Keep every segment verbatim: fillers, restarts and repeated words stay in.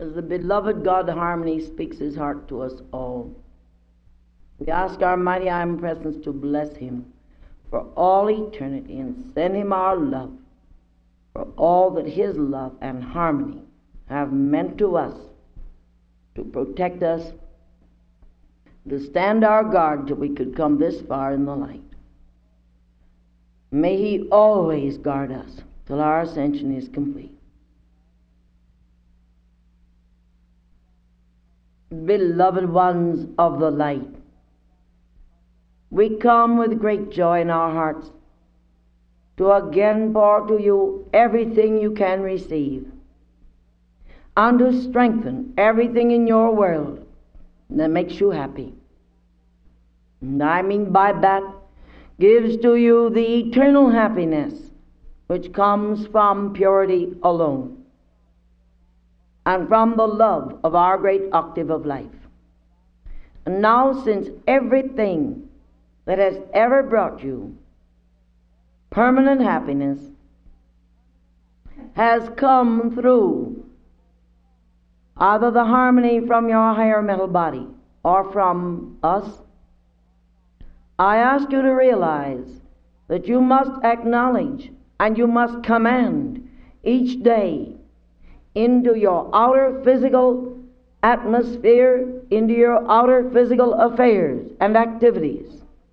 As the beloved God Harmony speaks his heart to us all, we ask our mighty omnipresence to bless him for all eternity and send him our love for all that his love and harmony have meant to us, to protect us, to stand our guard till we could come this far in the light. May he always guard us till our ascension is complete. Beloved ones of the light, we come with great joy in our hearts to again pour to you everything you can receive, and to strengthen everything in your world that makes you happy. And I mean by that, gives to you the eternal happiness which comes from purity alone, and from the love of our great octave of life. And now, since everything that has ever brought you permanent happiness has come through either the harmony from your higher mental body or from us, I ask you to realize that you must acknowledge and you must command each day into your outer physical atmosphere, into your outer physical affairs and activities,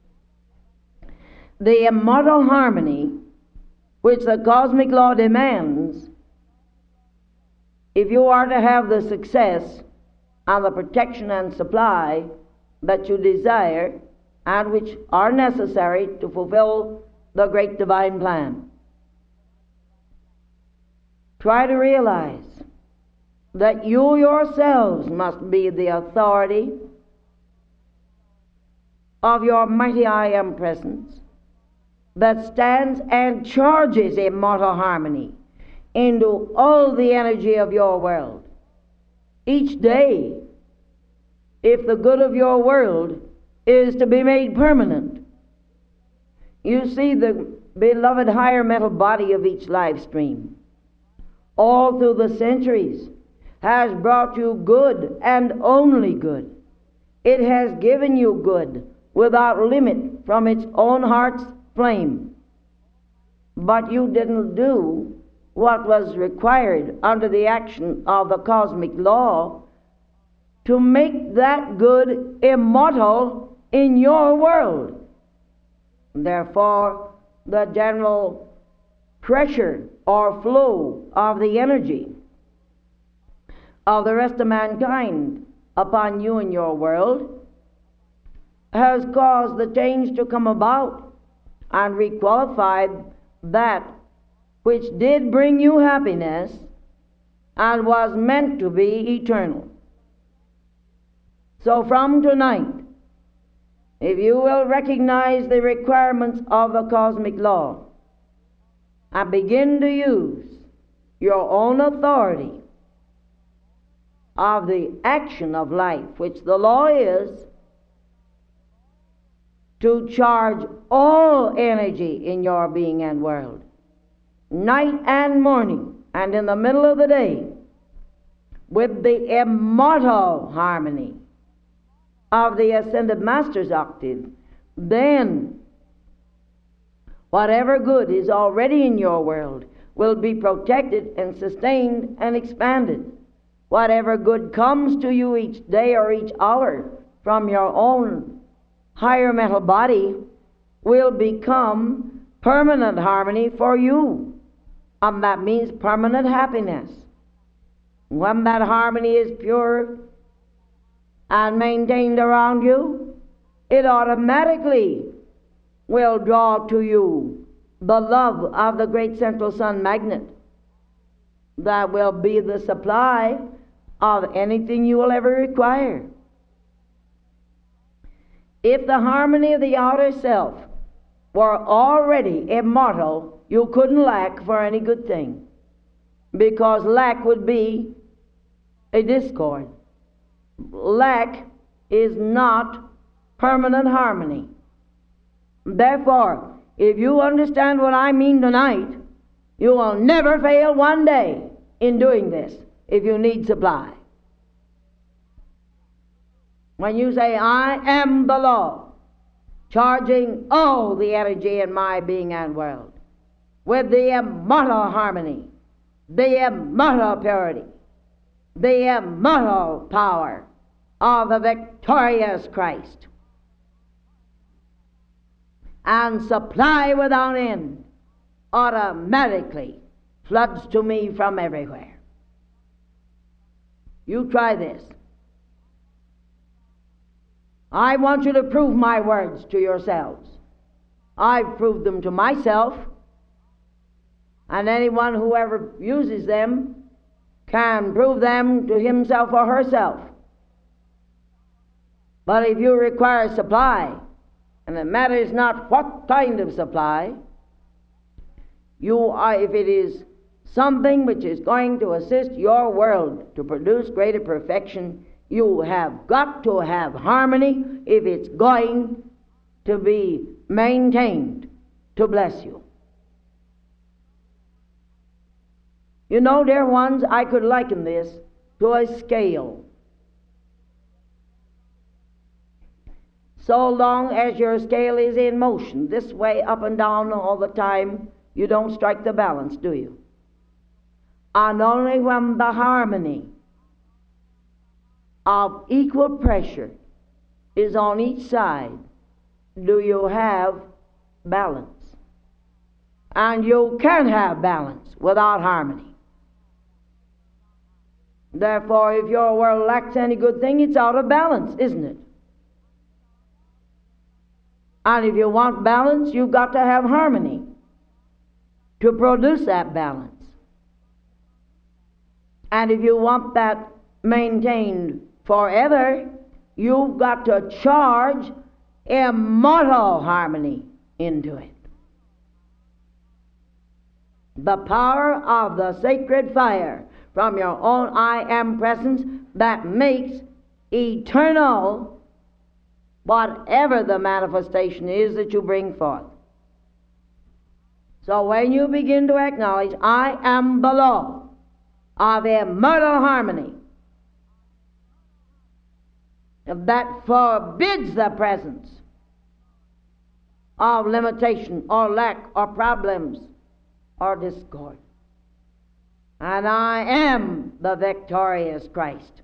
the immortal harmony which the cosmic law demands if you are to have the success and the protection and supply that you desire and which are necessary to fulfill the great divine plan. Try to realize that you yourselves must be the authority of your mighty I Am presence that stands and charges immortal harmony into all the energy of your world. Each day, if the good of your world is to be made permanent, you see the beloved higher mental body of each life stream, all through the centuries, has brought you good and only good. It has given you good without limit from its own heart's flame. But you didn't do what was required under the action of the cosmic law to make that good immortal in your world. Therefore, the general pressure or flow of the energy of the rest of mankind upon you and your world has caused the change to come about and requalified that which did bring you happiness and was meant to be eternal. So from tonight, if you will recognize the requirements of the cosmic law and begin to use your own authority of the action of life, which the law is, to charge all energy in your being and world, night and morning, and in the middle of the day, with the immortal harmony of the Ascended Master's octave, then whatever good is already in your world will be protected and sustained and expanded. Whatever good comes to you each day or each hour from your own higher mental body will become permanent harmony for you. And that means permanent happiness. When that harmony is pure and maintained around you, it automatically will draw to you the love of the great central sun magnet that will be the supply of anything you will ever require. If the harmony of the outer self were already immortal, you couldn't lack for any good thing, because lack would be a discord. Lack is not permanent harmony. Therefore, if you understand what I mean tonight, you will never fail one day in doing this if you need supply. When you say, I am the law, charging all the energy in my being and world with the immortal harmony, the immortal purity, the immortal power of the victorious Christ, and supply without end automatically floods to me from everywhere. You try this. I want you to prove my words to yourselves. I've proved them to myself, and anyone who ever uses them can prove them to himself or herself. But if you require supply, and it matters not what kind of supply, you are, if it is something which is going to assist your world to produce greater perfection, you have got to have harmony if it's going to be maintained to bless you. You know, dear ones, I could liken this to a scale. So long as your scale is in motion, this way up and down all the time, you don't strike the balance, do you? And only when the harmony of equal pressure is on each side do you have balance. And you can have balance without harmony. Therefore, if your world lacks any good thing, it's out of balance, isn't it? And if you want balance, you've got to have harmony to produce that balance. And if you want that maintained forever, you've got to charge immortal harmony into it. The power of the sacred fire from your own I am presence that makes eternal whatever the manifestation is that you bring forth. So when you begin to acknowledge, I am the law of immortal harmony, that forbids the presence of limitation or lack or problems or discord. And I am the victorious Christ,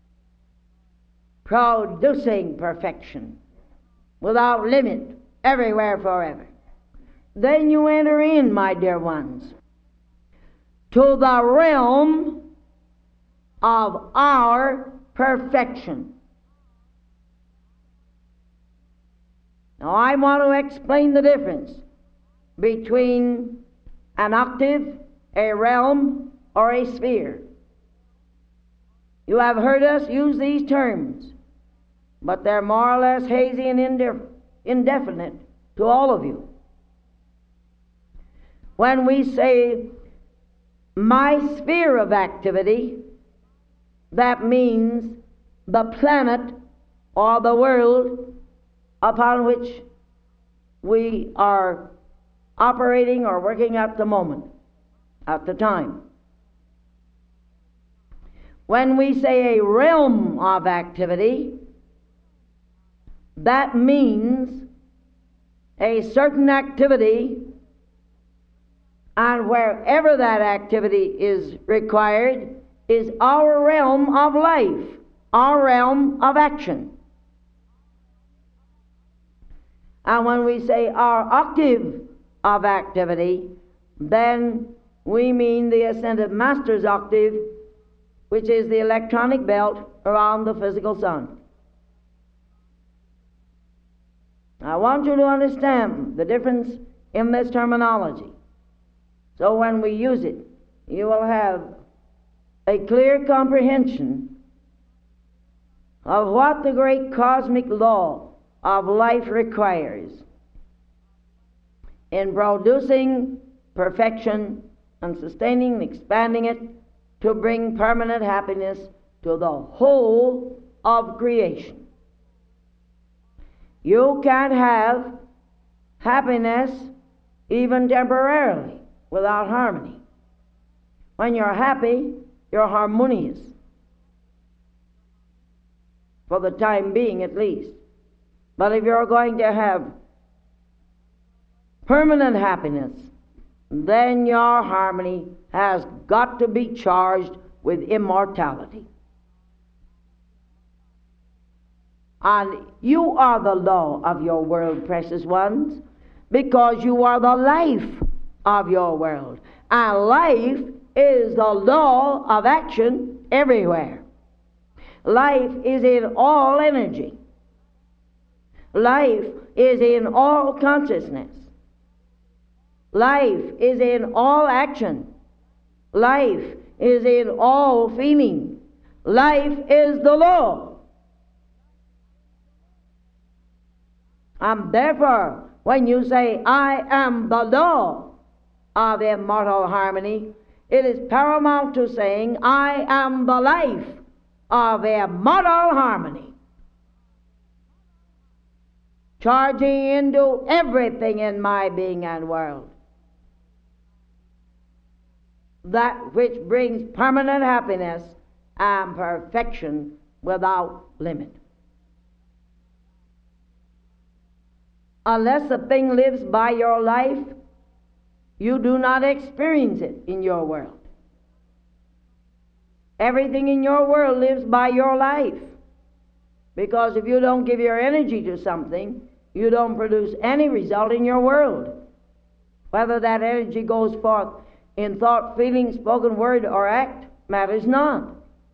producing perfection without limit, everywhere, forever. Then you enter in, my dear ones, to the realm of our perfection. Now I want to explain the difference between an octave, a realm, or a sphere. You have heard us use these terms, but they're more or less hazy and indif- indefinite to all of you. When we say my sphere of activity, that means the planet or the world upon which we are operating or working at the moment, at the time. When we say a realm of activity, that means a certain activity, and wherever that activity is required is our realm of life, our realm of action. And when we say our octave of activity, then we mean the Ascended Master's octave, which is the electronic belt around the physical sun. I want you to understand the difference in this terminology. So when we use it, you will have a clear comprehension of what the great cosmic law of life requires in producing perfection and sustaining and expanding it to bring permanent happiness to the whole of creation. You can't have happiness even temporarily without harmony. When you're happy, you're harmonious. for the time being at least. But if you're going to have permanent happiness, then your harmony has got to be charged with immortality. And you are the law of your world, precious ones, because you are the life of your world. And life is the law of action everywhere. Life is in all energy. Life is in all consciousness. Life is in all action. Life is in all feeling. Life is the law. And therefore, when you say, I am the law of immortal harmony, it is paramount to saying, I am the life of immortal harmony, charging into everything in my being and world, that which brings permanent happiness and perfection without limit. Unless a thing lives by your life, you do not experience it in your world. Everything in your world lives by your life. Because if you don't give your energy to something, you don't produce any result in your world. Whether that energy goes forth in thought, feeling, spoken word, or act matters not.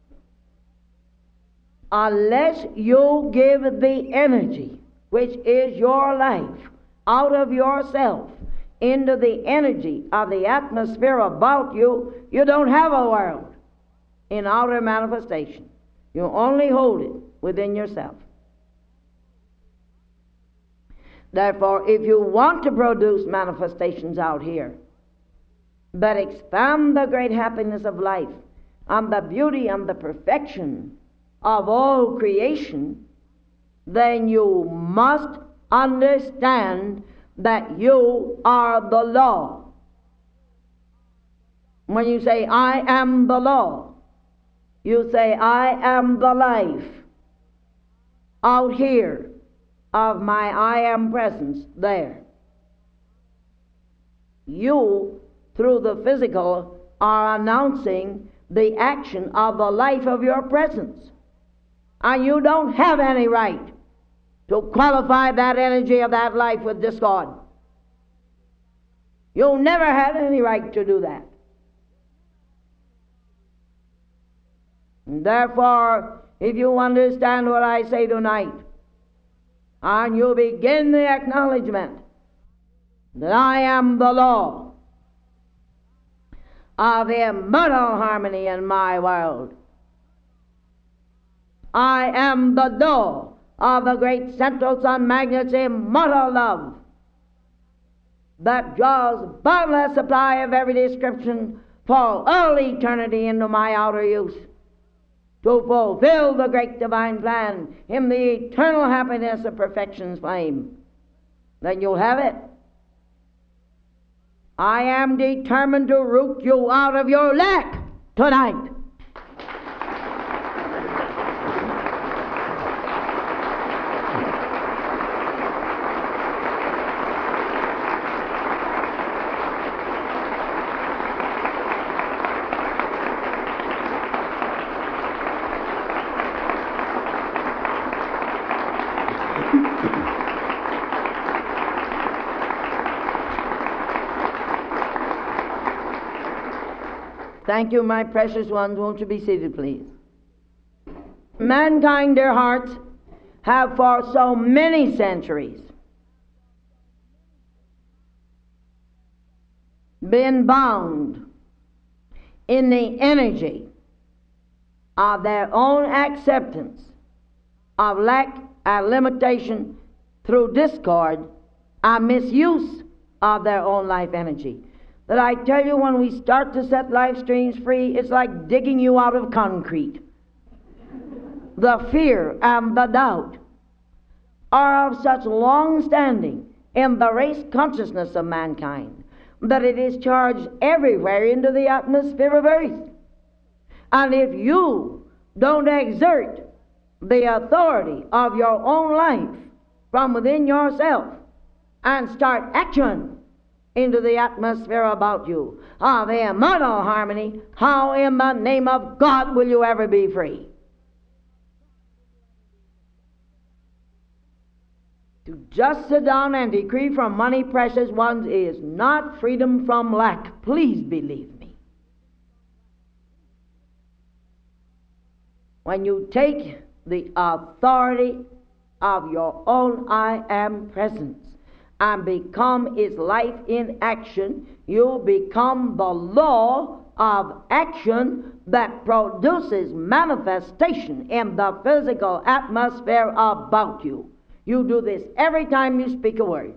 Unless you give the energy, which is your life, out of yourself into the energy of the atmosphere about you, you don't have a world in outer manifestation. You only hold it within yourself. Therefore, if you want to produce manifestations out here that expand the great happiness of life and the beauty and the perfection of all creation, then you must understand that you are the law. When you say, I am the law, you say, I am the life out here of my I am presence there. You, through the physical, are announcing the action of the life of your presence. And you don't have any right to qualify that energy of that life with discord. You never had any right to do that. And therefore, if you understand what I say tonight, and you begin the acknowledgement that I am the law of immortal harmony in my world, I am the law of the great central sun magnet's immortal love that draws boundless supply of every description for all eternity into my outer use, to fulfill the great divine plan in the eternal happiness of perfection's flame. Then you'll have it. I am determined to root you out of your lack tonight. Thank you, my precious ones. Won't you be seated, please? Mankind, their hearts, have for so many centuries been bound in the energy of their own acceptance of lack and limitation through discord and misuse of their own life energy. That I tell you, when we start to set life streams free, it's like digging you out of concrete. The fear and the doubt are of such long standing in the race consciousness of mankind that it is charged everywhere into the atmosphere of earth. And if you don't exert the authority of your own life from within yourself and start action into the atmosphere about you of immortal harmony, how in the name of God will you ever be free? To just sit down and decree from money, precious ones, is not freedom from lack. Please believe me. When you take the authority of your own I am presence and become its life in action, you become the law of action that produces manifestation in the physical atmosphere about you. You do this every time you speak a word.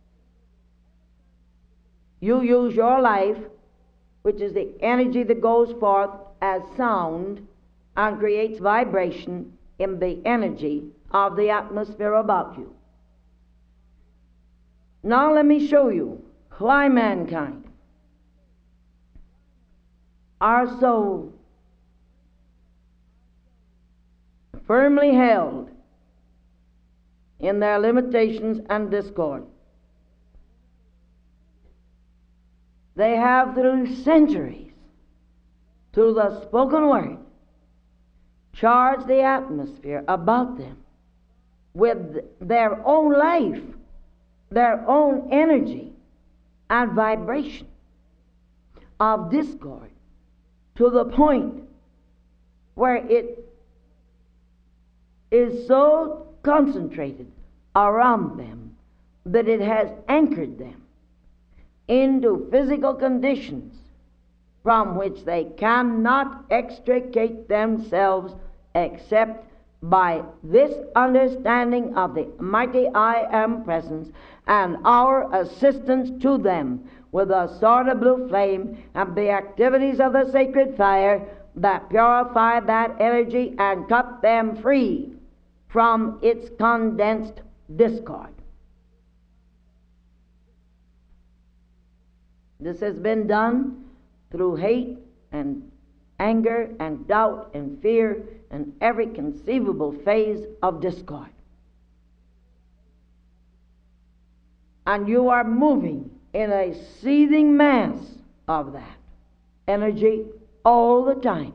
You use your life, which is the energy that goes forth as sound and creates vibration in the energy of the atmosphere about you. Now let me show you why mankind are so firmly held in their limitations and discord. They have through centuries, through the spoken word, charged the atmosphere about them with their own life, their own energy and vibration of discord, to the point where it is so concentrated around them that it has anchored them into physical conditions from which they cannot extricate themselves except by this understanding of the mighty I am presence and our assistance to them with the sword of blue flame and the activities of the sacred fire that purify that energy and cut them free from its condensed discord. This has been done through hate and anger and doubt and fear and every conceivable phase of discord. And you are moving in a seething mass of that energy all the time.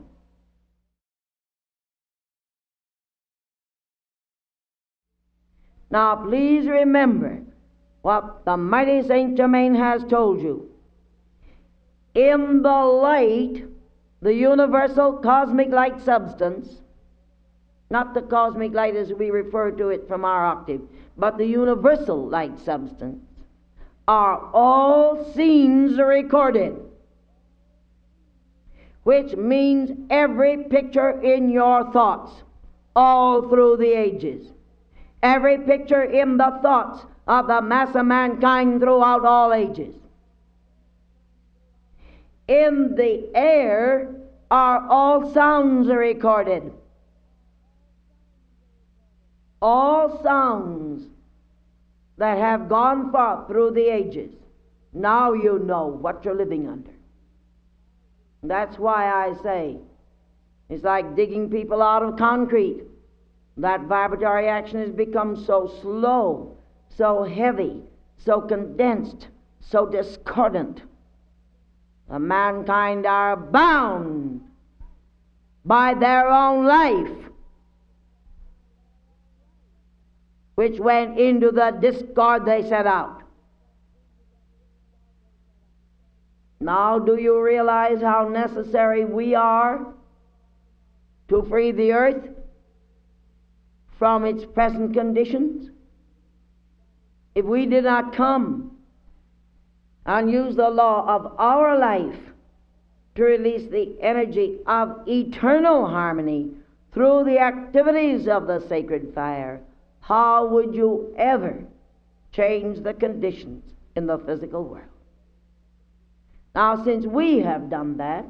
Now please remember what the mighty Saint Germain has told you. In the light, the universal cosmic light substance, not the cosmic light as we refer to it from our octave, but the universal light substance, are all scenes recorded, which means every picture in your thoughts all through the ages. Every picture in the thoughts of the mass of mankind throughout all ages. In the air are all sounds recorded. All sounds that have gone forth through the ages. Now you know what you're living under. That's why I say it's like digging people out of concrete. That vibratory action has become so slow, so heavy, so condensed, so discordant. The mankind are bound by their own life, which went into the discord they set out. Now do you realize how necessary we are to free the earth from its present conditions? If we did not come and use the law of our life to release the energy of eternal harmony through the activities of the sacred fire, how would you ever change the conditions in the physical world? Now, since we have done that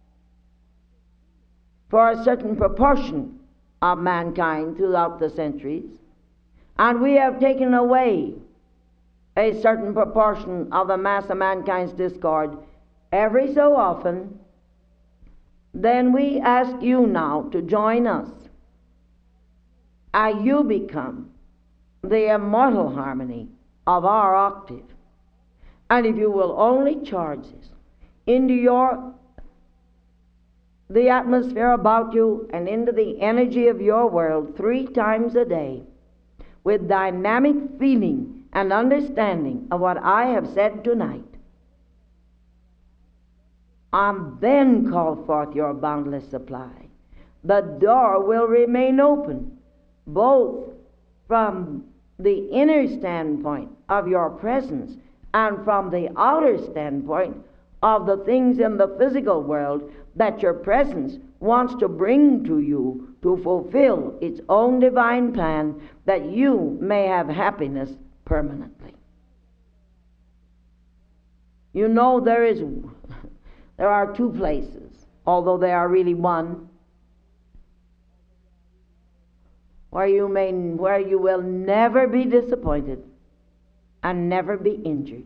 for a certain proportion of mankind throughout the centuries, and we have taken away a certain proportion of the mass of mankind's discord every so often, then we ask you now to join us and you become the immortal harmony of our octave. And if you will only charge this into your the atmosphere about you and into the energy of your world three times a day with dynamic feeling and understanding of what I have said tonight, and then call forth your boundless supply, the door will remain open, both from the inner standpoint of your presence and from the outer standpoint of the things in the physical world that your presence wants to bring to you to fulfill its own divine plan, that you may have happiness permanently. You know, there is there are two places, although they are really one, where you may where you will never be disappointed and never be injured.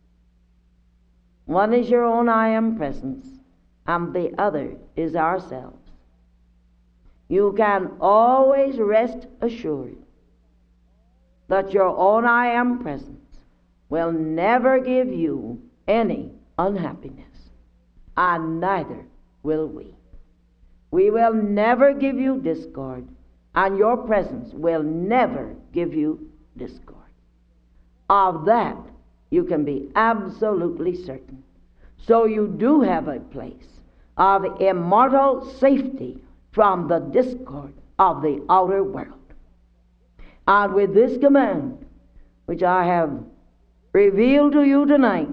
One is your own I am presence, and the other is ourselves. You can always rest assured that your own I am presence will never give you any unhappiness, and neither will we. We will never give you discord, and your presence will never give you discord. Of that you can be absolutely certain. So you do have a place of immortal safety from the discord of the outer world. And with this command, which I have revealed to you tonight,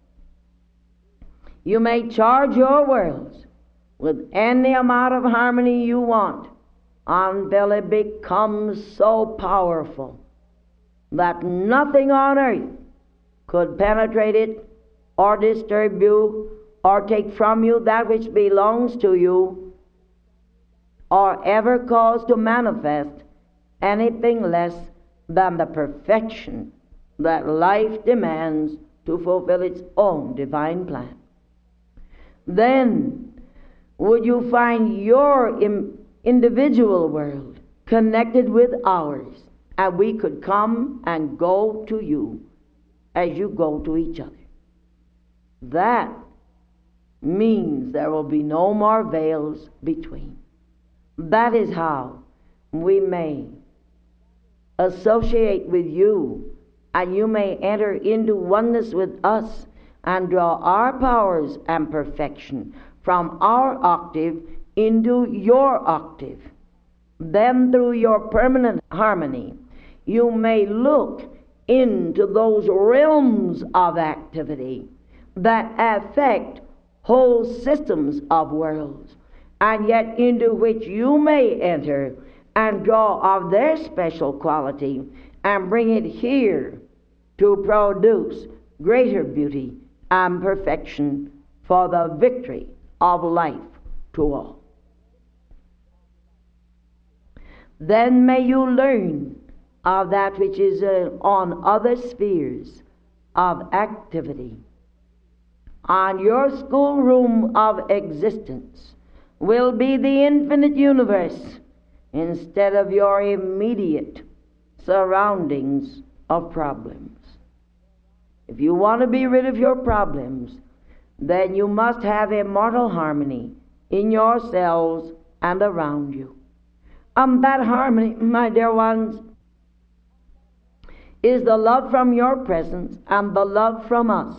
you may charge your worlds with any amount of harmony you want until it becomes so powerful that nothing on earth could penetrate it or disturb you or take from you that which belongs to you, or ever cause to manifest anything less than the perfection that life demands to fulfill its own divine plan. Then would you find your im- individual world connected with ours, and we could come and go to you as you go to each other. That means there will be no more veils between. That is how we may associate with you, and you may enter into oneness with us and draw our powers and perfection from our octave into your octave. Then through your permanent harmony, you may look into those realms of activity that affect whole systems of worlds, and yet into which you may enter and draw of their special quality and bring it here to produce greater beauty and perfection for the victory of life to all. Then may you learn of that which is uh, on other spheres of activity. On your schoolroom of existence will be the infinite universe instead of your immediate surroundings of problems. If you want to be rid of your problems, then you must have immortal harmony in yourselves and around you. And that harmony, my dear ones, is the love from your presence and the love from us.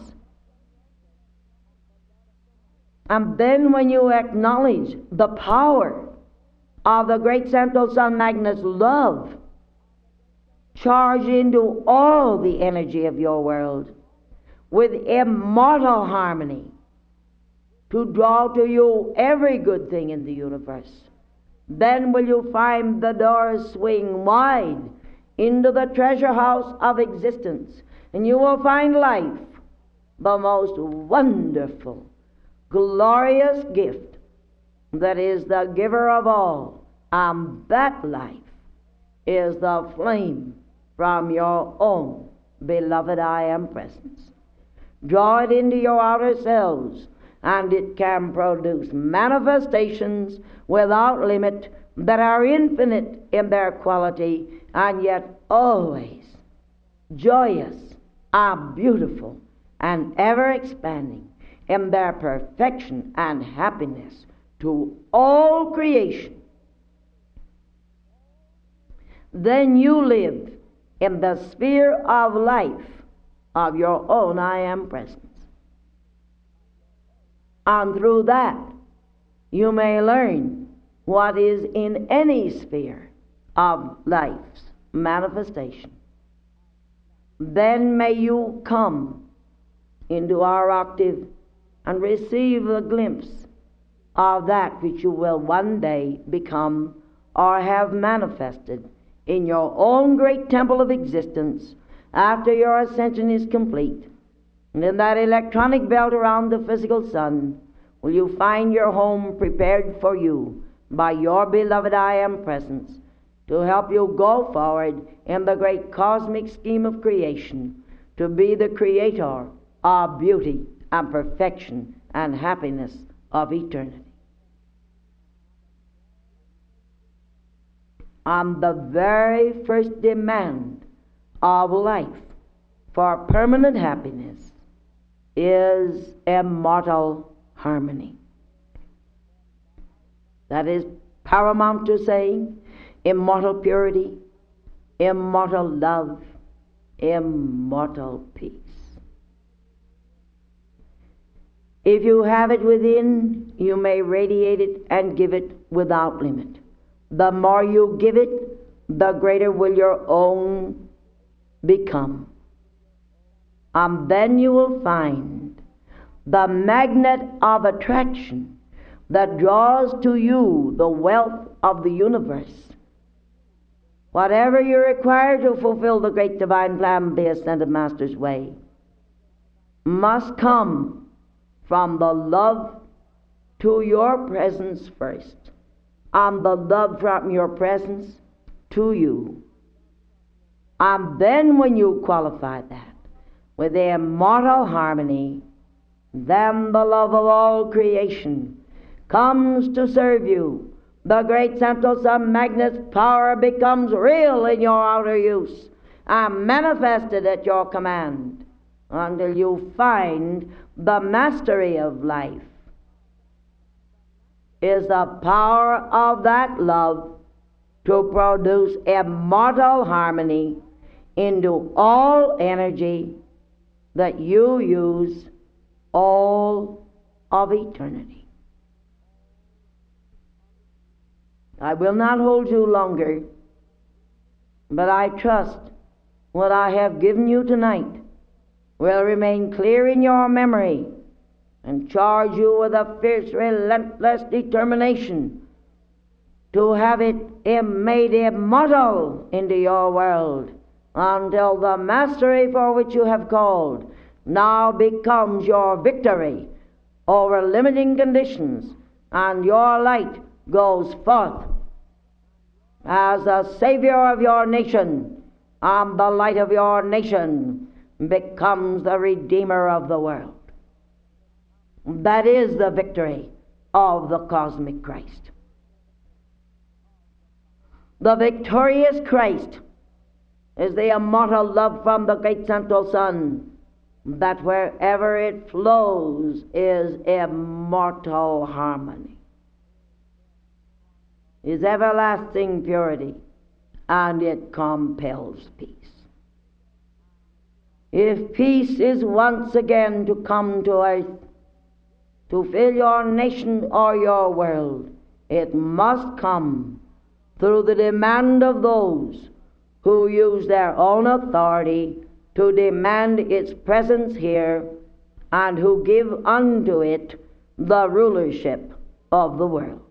And then when you acknowledge the power of the great Central Sun Magnet's love, charge into all the energy of your world with immortal harmony to draw to you every good thing in the universe. Then will you find the doors swing wide into the treasure house of existence, and you will find life the most wonderful, glorious gift that is the giver of all, and that life is the flame from your own beloved I am presence. Draw it into your outer selves, and it can produce manifestations without limit that are infinite in their quality and yet always joyous and beautiful and ever expanding in their perfection and happiness to all creation. Then you live in the sphere of life of your own I Am presence. And through that, you may learn what is in any sphere of life's manifestation. Then may you come into our octave and receive a glimpse of that which you will one day become or have manifested in your own great temple of existence after your ascension is complete. And in that electronic belt around the physical sun will you find your home prepared for you by your beloved I Am presence to help you go forward in the great cosmic scheme of creation, to be the creator of beauty and perfection and happiness of eternity. And the very first demand of life for permanent happiness is immortal harmony. That is paramount to saying immortal purity, immortal love, immortal peace. If you have it within, you may radiate it and give it without limit. The more you give it, the greater will your own become. And then you will find the magnet of attraction that draws to you the wealth of the universe. Whatever you require to fulfill the great divine plan of the Ascended Master's way must come from the love to your presence first, and the love from your presence to you. And then when you qualify that with the immortal harmony, then the love of all creation comes to serve you. The great central sun magnet's power becomes real in your outer use and manifested at your command until you find the mastery of life is the power of that love to produce immortal harmony into all energy that you use all of eternity. I will not hold you longer, but I trust what I have given you tonight will remain clear in your memory and charge you with a fierce, relentless determination to have it made immortal into your world until the mastery for which you have called now becomes your victory over limiting conditions, and your light goes forth as the savior of your nation, and the light of your nation becomes the redeemer of the world. That is the victory of the cosmic Christ. The victorious Christ is the immortal love from the great central sun, that wherever it flows is immortal harmony, is everlasting purity, and it compels peace. If peace is once again to come to earth, to fill your nation or your world, it must come through the demand of those who use their own authority to demand its presence here, and who give unto it the rulership of the world.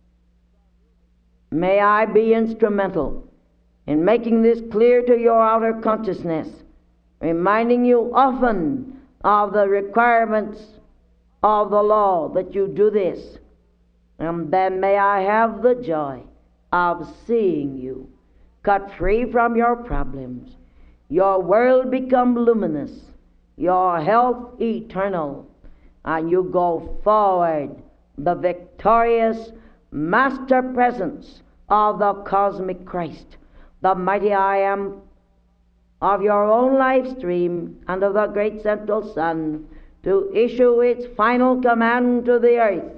May I be instrumental in making this clear to your outer consciousness, reminding you often of the requirements of the law that you do this, and then may I have the joy of seeing you cut free from your problems, your world become luminous, your health eternal, and you go forward the victorious master presence of the cosmic Christ, the mighty I am of your own life stream and of the great central sun, to issue its final command to the earth.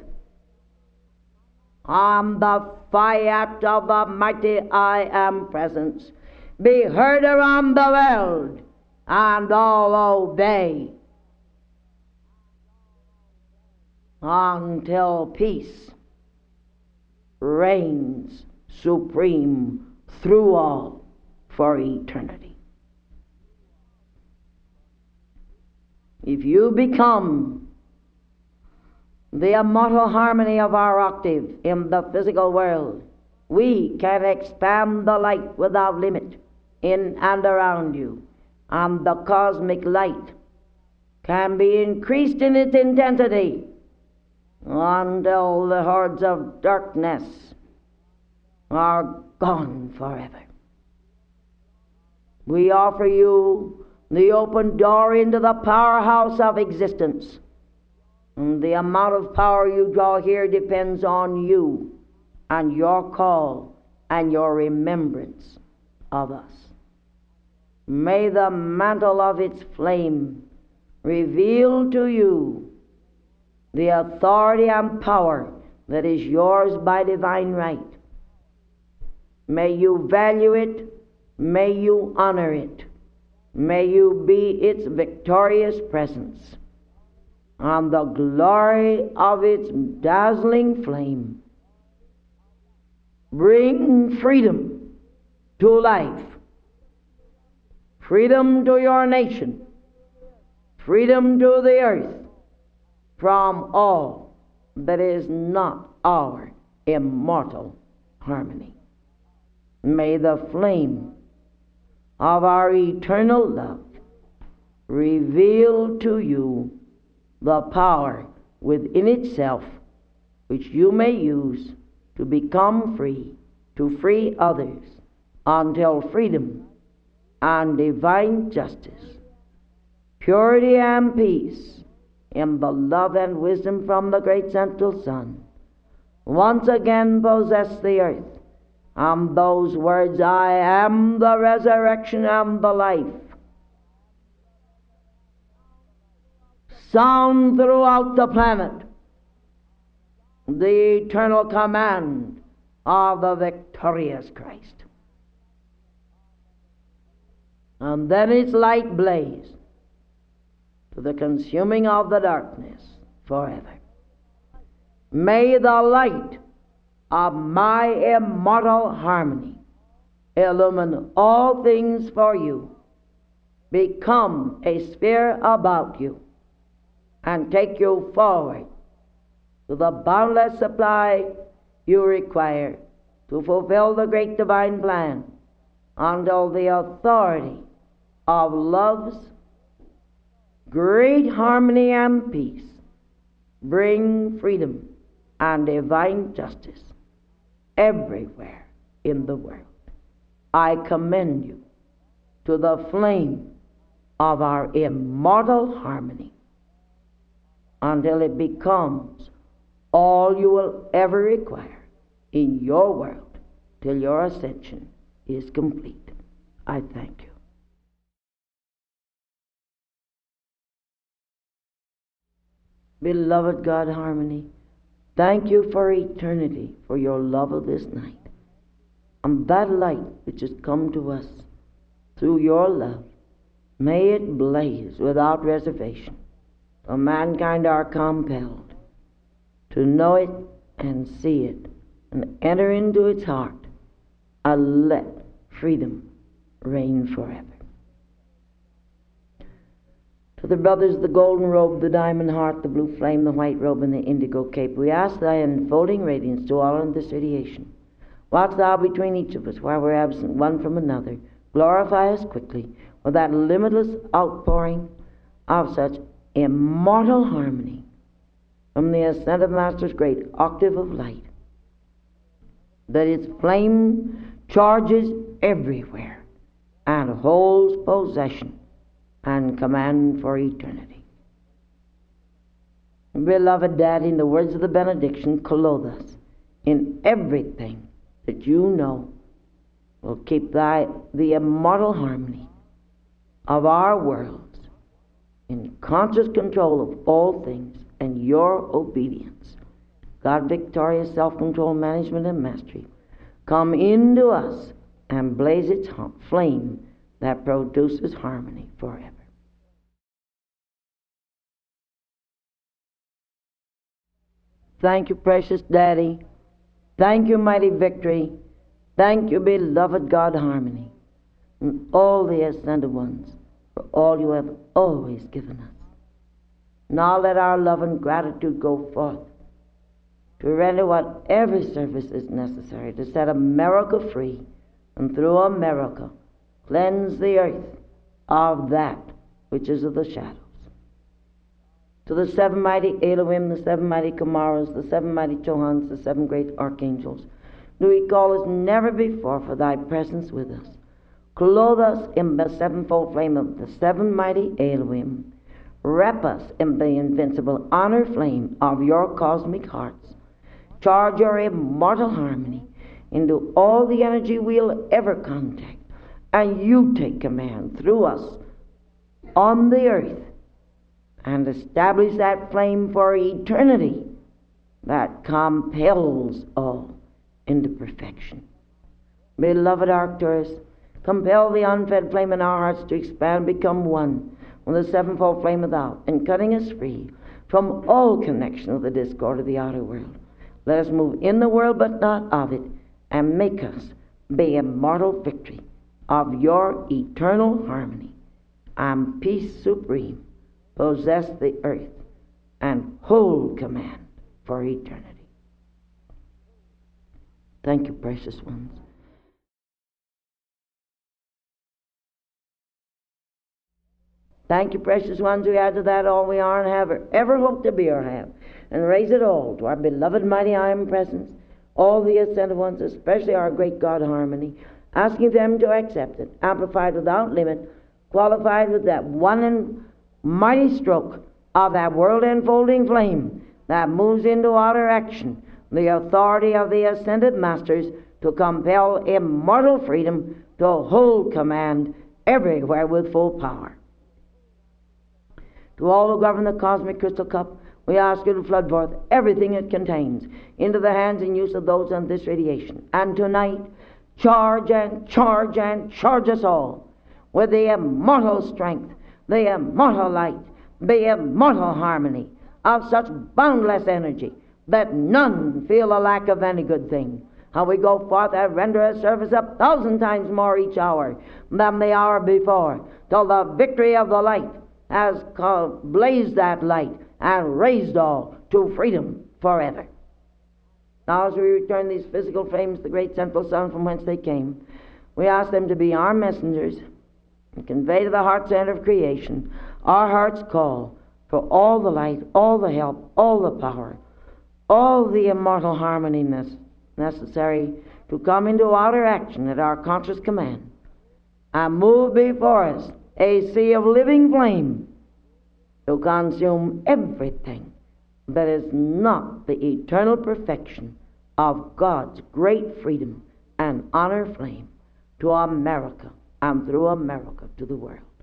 On the fiat of the mighty I am presence, be heard around the world, and all obey, until peace reigns supreme through all for eternity. If you become the immortal harmony of our octave in the physical world, we can expand the light without limit in and around you, and the cosmic light can be increased in its intensity until the hordes of darkness are gone forever. We offer you the open door into the powerhouse of existence. And the amount of power you draw here depends on you and your call and your remembrance of us. May the mantle of its flame reveal to you the authority and power that is yours by divine right. May you value it, may you honor it, may you be its victorious presence, and the glory of its dazzling flame bring freedom to life, freedom to your nation, freedom to the earth from all that is not our immortal harmony. May the flame of our eternal love reveal to you the power within itself which you may use to become free, to free others, until freedom and divine justice, purity and peace in the love and wisdom from the great central sun once again possess the earth. And those words, I am the resurrection and the life, sound throughout the planet the eternal command of the victorious Christ. And then its light blaze to the consuming of the darkness forever. May the light of my immortal harmony illumine all things for you, become a sphere about you, and take you forward to the boundless supply you require to fulfill the great divine plan, until the authority of love's great harmony and peace bring freedom and divine justice everywhere in the world. I commend you to the flame of our immortal harmony until it becomes all you will ever require in your world till your ascension is complete. I thank you. Beloved God Harmony, thank you for eternity, for your love of this night. And that light which has come to us through your love, may it blaze without reservation, for mankind are compelled to know it and see it and enter into its heart, and let freedom reign forever. To the brothers, the golden robe, the diamond heart, the blue flame, the white robe, and the indigo cape, we ask thy enfolding radiance to all in this radiation. Watch thou between each of us while we're absent one from another. Glorify us quickly with that limitless outpouring of such immortal harmony from the ascended Master's great octave of light, that its flame charges everywhere and holds possession and command for eternity. Beloved Daddy, in the words of the benediction, clothe us in everything that you know will keep thy, the immortal harmony of our worlds in conscious control of all things and your obedience. God, victorious self-control, management, and mastery, come into us and blaze its flame that produces harmony forever. Thank you, precious Daddy. Thank you, mighty victory. Thank you, beloved God harmony, and all the ascended ones, for all you have always given us. Now let our love and gratitude go forth to render whatever service is necessary to set America free, and through America cleanse the earth of that which is of the shadows. To the seven mighty Elohim, the seven mighty Kamaras, the seven mighty Chohans, the seven great archangels, do we call as never before for thy presence with us. Clothe us in the sevenfold flame of the seven mighty Elohim. Wrap us in the invincible honor flame of your cosmic hearts. Charge your immortal harmony into all the energy we'll ever contact, and you take command through us on the earth, and establish that flame for eternity that compels all into perfection. Beloved Arcturus, compel the unfed flame in our hearts to expand, become one with the sevenfold flame without, and cutting us free from all connection with the discord of the outer world. Let us move in the world but not of it, and make us the immortal victory of your eternal harmony, and peace supreme possess the earth and hold command for eternity. Thank you, precious ones. Thank you, precious ones. We add to that all we are and have or ever hope to be or have, and raise it all to our beloved mighty I Am presence, all the ascended ones, especially our great God harmony, asking them to accept it, amplified without limit, qualified with that one and mighty stroke of that world enfolding flame that moves into outer action, the authority of the ascended masters to compel immortal freedom to hold command everywhere with full power. To all who govern the cosmic crystal cup, we ask you to flood forth everything it contains into the hands and use of those on this radiation. And tonight, charge and charge and charge us all with the immortal strength, the immortal light, the immortal harmony of such boundless energy that none feel a lack of any good thing. How we go forth and render a service a thousand times more each hour than the hour before, till the victory of the light has blazed that light and raised all to freedom forever. Now as we return these physical flames to the great central sun from whence they came, we ask them to be our messengers and convey to the heart center of creation our heart's call for all the light, all the help, all the power, all the immortal harmony necessary to come into outer action at our conscious command, and move before us a sea of living flame to consume everything that is not the eternal perfection of God's great freedom and honor flame to America, and through America to the world.